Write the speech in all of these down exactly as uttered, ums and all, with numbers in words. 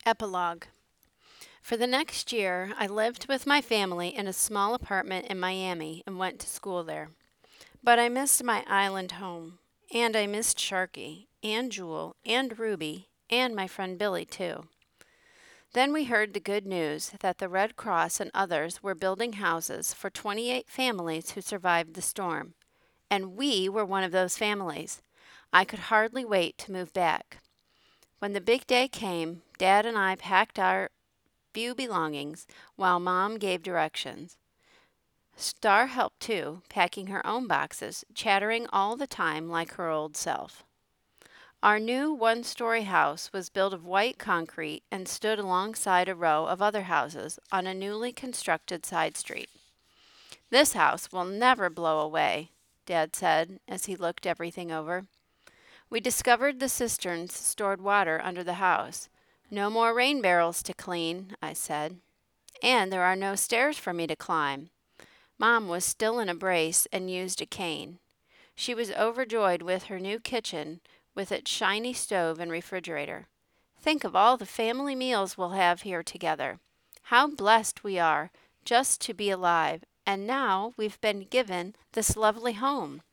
Epilogue. For the next year, I lived with my family in a small apartment in Miami and went to school there. But I missed my island home, and I missed Sharky, and Jewel, and Ruby, and my friend Billy, too. Then we heard the good news that the Red Cross and others were building houses for twenty-eight families who survived the storm. And we were one of those families. I could hardly wait to move back. When the big day came, Dad and I packed our few belongings while Mom gave directions. Star helped too, packing her own boxes, chattering all the time like her old self. Our new one story house was built of white concrete and stood alongside a row of other houses on a newly constructed side street. This house will never blow away, Dad said as he looked everything over. We discovered the cisterns stored water under the house. No more rain barrels to clean, I said. And there are no stairs for me to climb. Mom was still in a brace and used a cane. She was overjoyed with her new kitchen with its shiny stove and refrigerator. Think of all the family meals we'll have here together. How blessed we are just to be alive, and now we've been given this lovely home.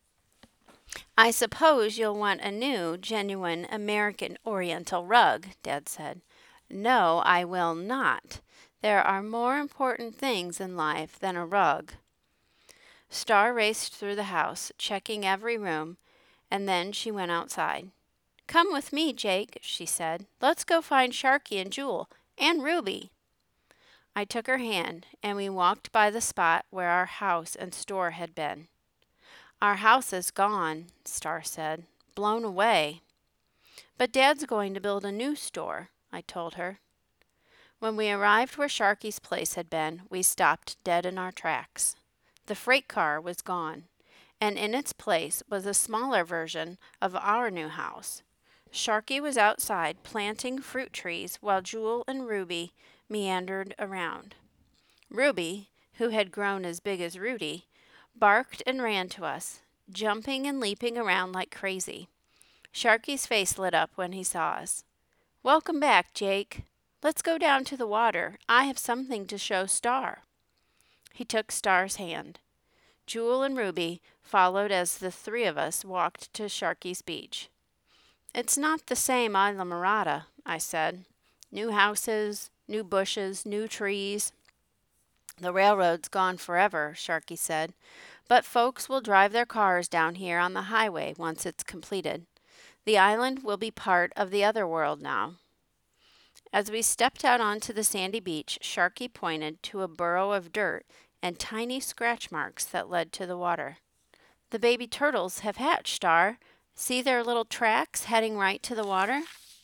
I suppose you'll want a new, genuine American Oriental rug, Dad said. No, I will not. There are more important things in life than a rug. Star raced through the house, checking every room, and then she went outside. Come with me, Jake, she said. Let's go find Sharky and Jewel, and Ruby. I took her hand, and we walked by the spot where our house and store had been. Our house is gone, Star said. Blown away. But Dad's going to build a new store, I told her. When we arrived where Sharky's place had been, we stopped dead in our tracks. The freight car was gone, and in its place was a smaller version of our new house. Sharky was outside planting fruit trees while Jewel and Ruby meandered around. Ruby, who had grown as big as Rudy, barked and ran to us, jumping and leaping around like crazy. Sharky's face lit up when he saw us. Welcome back, Jake. Let's go down to the water. I have something to show Star. He took Star's hand. Jewel and Ruby followed as the three of us walked to Sharky's beach. It's not the same Isla Mirada, I said. New houses, new bushes, new trees. The railroad's gone forever, Sharky said, but folks will drive their cars down here on the highway once it's completed. The island will be part of the other world now. As we stepped out onto the sandy beach, Sharky pointed to a burrow of dirt and tiny scratch marks that led to the water. The baby turtles have hatched, Star. See their little tracks heading right to the water?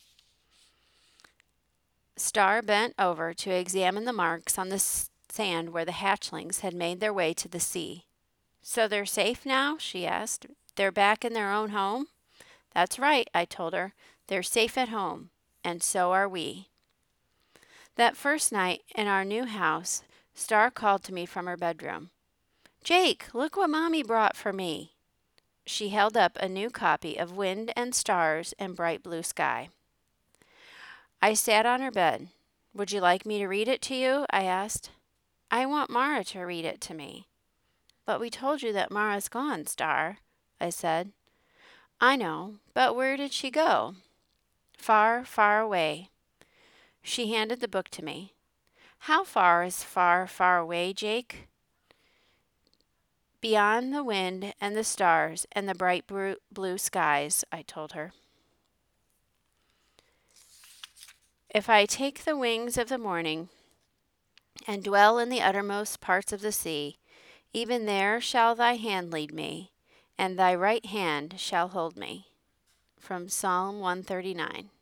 Star bent over to examine the marks on the sand where the hatchlings had made their way to the sea. So they're safe now? She asked. They're back in their own home? That's right, I told her. They're safe at home, and so are we. That first night in our new house, Star called to me from her bedroom. Jake, look what Mommy brought for me. She held up a new copy of Wind and Stars and Bright Blue Sky. I sat on her bed. Would you like me to read it to you? I asked. I want Mara to read it to me. But we told you that Mara's gone, Star, I said. I know, but where did she go? Far, far away. She handed the book to me. How far is far, far away, Jake? Beyond the wind and the stars and the bright blue skies, I told her. If I take the wings of the morning and dwell in the uttermost parts of the sea, even there shall thy hand lead me, and thy right hand shall hold me. From Psalm one thirty-nine.